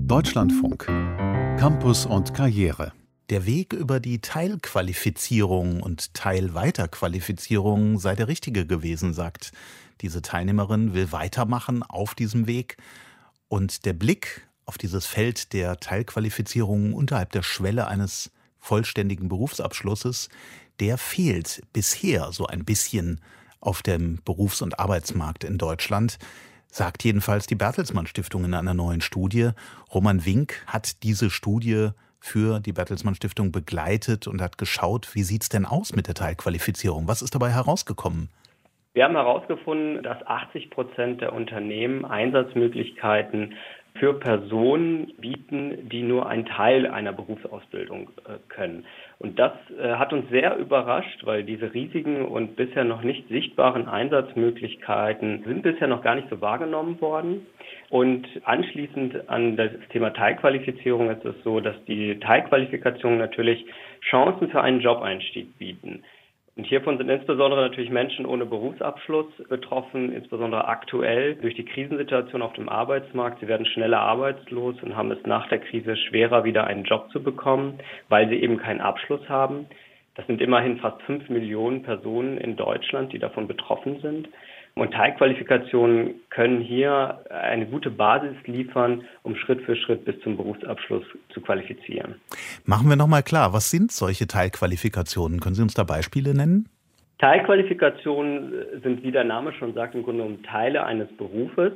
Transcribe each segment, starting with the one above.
Deutschlandfunk. Campus und Karriere. Der Weg über die Teilqualifizierung und Teilweiterqualifizierung sei der richtige gewesen, sagt diese Teilnehmerin, will weitermachen auf diesem Weg. Und der Blick auf dieses Feld der Teilqualifizierung unterhalb der Schwelle eines vollständigen Berufsabschlusses, der fehlt bisher so ein bisschen auf dem Berufs- und Arbeitsmarkt in Deutschland. Sagt jedenfalls die Bertelsmann Stiftung in einer neuen Studie. Roman Wink hat diese Studie für die Bertelsmann Stiftung begleitet und hat geschaut, wie sieht es denn aus mit der Teilqualifizierung? Was ist dabei herausgekommen? Wir haben herausgefunden, dass 80% der Unternehmen Einsatzmöglichkeiten für Personen bieten, die nur einen Teil einer Berufsausbildung können. Und das hat uns sehr überrascht, weil diese riesigen und bisher noch nicht sichtbaren Einsatzmöglichkeiten sind bisher noch gar nicht so wahrgenommen worden. Und anschließend an das Thema Teilqualifizierung ist es so, dass die Teilqualifikationen natürlich Chancen für einen Jobeinstieg bieten. Und hiervon sind insbesondere natürlich Menschen ohne Berufsabschluss betroffen, insbesondere aktuell durch die Krisensituation auf dem Arbeitsmarkt. Sie werden schneller arbeitslos und haben es nach der Krise schwerer, wieder einen Job zu bekommen, weil sie eben keinen Abschluss haben. Das sind immerhin fast 5 Millionen Personen in Deutschland, die davon betroffen sind. Und Teilqualifikationen können hier eine gute Basis liefern, um Schritt für Schritt bis zum Berufsabschluss zu qualifizieren. Machen wir nochmal klar, was sind solche Teilqualifikationen? Können Sie uns da Beispiele nennen? Teilqualifikationen sind, wie der Name schon sagt, im Grunde genommen Teile eines Berufes.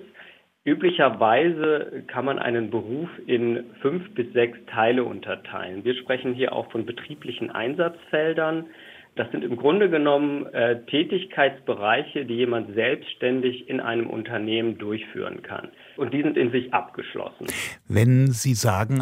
Üblicherweise kann man einen Beruf in 5 bis 6 Teile unterteilen. Wir sprechen hier auch von betrieblichen Einsatzfeldern. Das sind im Grunde genommen Tätigkeitsbereiche, die jemand selbstständig in einem Unternehmen durchführen kann. Und die sind in sich abgeschlossen. Wenn Sie sagen,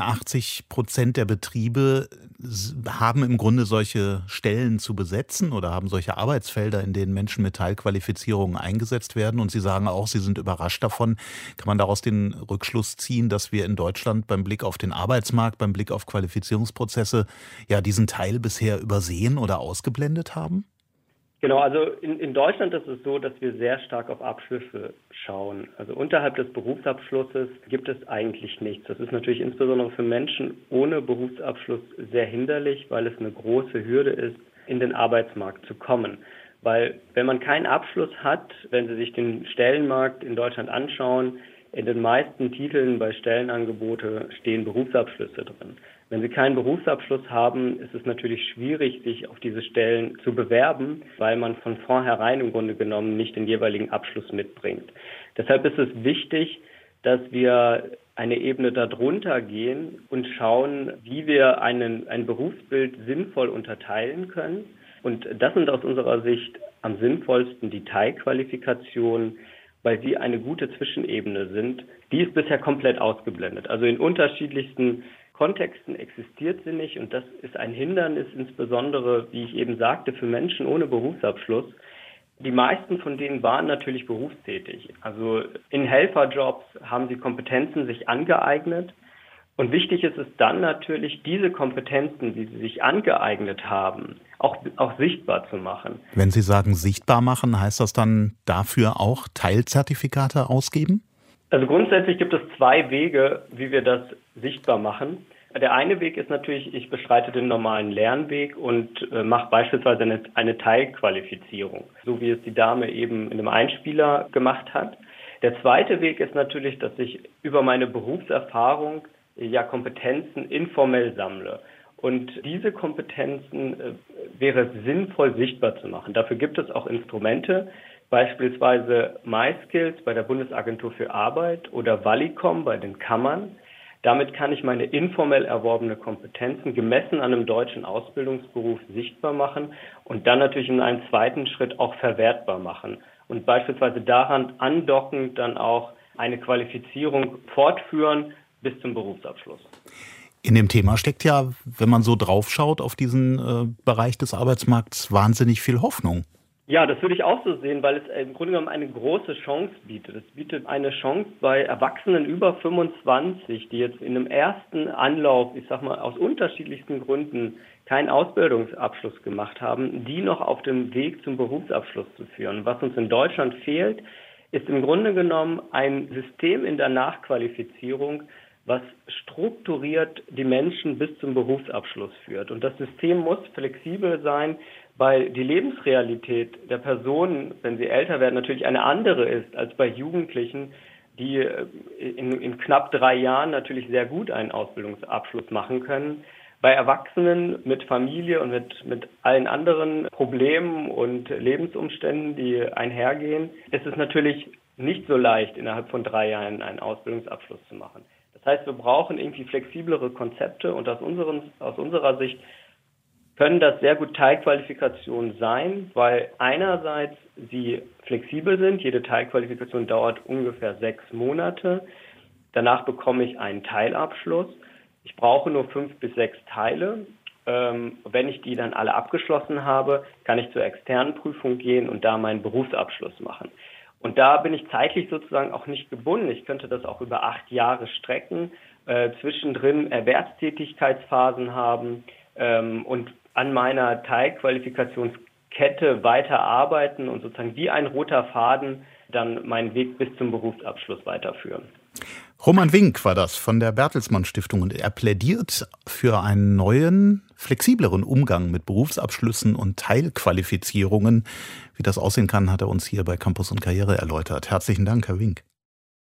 80% der Betriebe haben im Grunde solche Stellen zu besetzen oder haben solche Arbeitsfelder, in denen Menschen mit Teilqualifizierungen eingesetzt werden, und Sie sagen auch, Sie sind überrascht davon, kann man daraus den Rückschluss ziehen, dass wir in Deutschland beim Blick auf den Arbeitsmarkt, beim Blick auf Qualifizierungsprozesse ja diesen Teil bisher übersehen oder ausgeblendet haben? Genau, also in Deutschland ist es so, dass wir sehr stark auf Abschlüsse schauen. Also unterhalb des Berufsabschlusses gibt es eigentlich nichts. Das ist natürlich insbesondere für Menschen ohne Berufsabschluss sehr hinderlich, weil es eine große Hürde ist, in den Arbeitsmarkt zu kommen. Weil wenn man keinen Abschluss hat, wenn Sie sich den Stellenmarkt in Deutschland anschauen, in den meisten Titeln bei Stellenangebote stehen Berufsabschlüsse drin. Wenn Sie keinen Berufsabschluss haben, ist es natürlich schwierig, sich auf diese Stellen zu bewerben, weil man von vornherein im Grunde genommen nicht den jeweiligen Abschluss mitbringt. Deshalb ist es wichtig, dass wir eine Ebene darunter gehen und schauen, wie wir ein Berufsbild sinnvoll unterteilen können. Und das sind aus unserer Sicht am sinnvollsten die Teilqualifikationen, weil sie eine gute Zwischenebene sind. Die ist bisher komplett ausgeblendet. Also in unterschiedlichsten Kontexten existiert sie nicht, und das ist ein Hindernis, insbesondere, wie ich eben sagte, für Menschen ohne Berufsabschluss. Die meisten von denen waren natürlich berufstätig. Also in Helferjobs haben sie Kompetenzen sich angeeignet. Und wichtig ist es dann natürlich, diese Kompetenzen, die sie sich angeeignet haben, auch sichtbar zu machen. Wenn Sie sagen sichtbar machen, heißt das dann dafür auch Teilzertifikate ausgeben? Also grundsätzlich gibt es 2 Wege, wie wir das sichtbar machen. Der eine Weg ist natürlich, ich beschreite den normalen Lernweg und mache beispielsweise eine Teilqualifizierung, so wie es die Dame eben in einem Einspieler gemacht hat. Der zweite Weg ist natürlich, dass ich über meine Berufserfahrung Kompetenzen informell sammle. Und diese Kompetenzen wäre sinnvoll sichtbar zu machen. Dafür gibt es auch Instrumente, beispielsweise MySkills bei der Bundesagentur für Arbeit oder Valicom bei den Kammern. Damit kann ich meine informell erworbene Kompetenzen gemessen an einem deutschen Ausbildungsberuf sichtbar machen und dann natürlich in einem zweiten Schritt auch verwertbar machen. Und beispielsweise daran andockend dann auch eine Qualifizierung fortführen bis zum Berufsabschluss. In dem Thema steckt ja, wenn man so draufschaut auf diesen Bereich des Arbeitsmarkts, wahnsinnig viel Hoffnung. Ja, das würde ich auch so sehen, weil es im Grunde genommen eine große Chance bietet. Es bietet eine Chance bei Erwachsenen über 25, die jetzt in einem ersten Anlauf, ich sag mal, aus unterschiedlichsten Gründen keinen Ausbildungsabschluss gemacht haben, die noch auf dem Weg zum Berufsabschluss zu führen. Was uns in Deutschland fehlt, ist im Grunde genommen ein System in der Nachqualifizierung, was strukturiert die Menschen bis zum Berufsabschluss führt. Und das System muss flexibel sein, weil die Lebensrealität der Personen, wenn sie älter werden, natürlich eine andere ist als bei Jugendlichen, die in knapp 3 Jahren natürlich sehr gut einen Ausbildungsabschluss machen können. Bei Erwachsenen mit Familie und mit allen anderen Problemen und Lebensumständen, die einhergehen, ist es natürlich nicht so leicht, innerhalb von 3 Jahren einen Ausbildungsabschluss zu machen. Das heißt, wir brauchen irgendwie flexiblere Konzepte und aus unserer Sicht können das sehr gut Teilqualifikationen sein, weil einerseits sie flexibel sind. Jede Teilqualifikation dauert ungefähr 6 Monate. Danach bekomme ich einen Teilabschluss. Ich brauche nur 5 bis 6 Teile. Wenn ich die dann alle abgeschlossen habe, kann ich zur externen Prüfung gehen und da meinen Berufsabschluss machen. Und da bin ich zeitlich sozusagen auch nicht gebunden. Ich könnte das auch über 8 Jahre strecken, zwischendrin Erwerbstätigkeitsphasen haben und an meiner Teilqualifikationskette weiter arbeiten und sozusagen wie ein roter Faden dann meinen Weg bis zum Berufsabschluss weiterführen. Roman Wink war das von der Bertelsmann Stiftung und er plädiert für einen neuen, flexibleren Umgang mit Berufsabschlüssen und Teilqualifizierungen. Wie das aussehen kann, hat er uns hier bei Campus und Karriere erläutert. Herzlichen Dank, Herr Wink.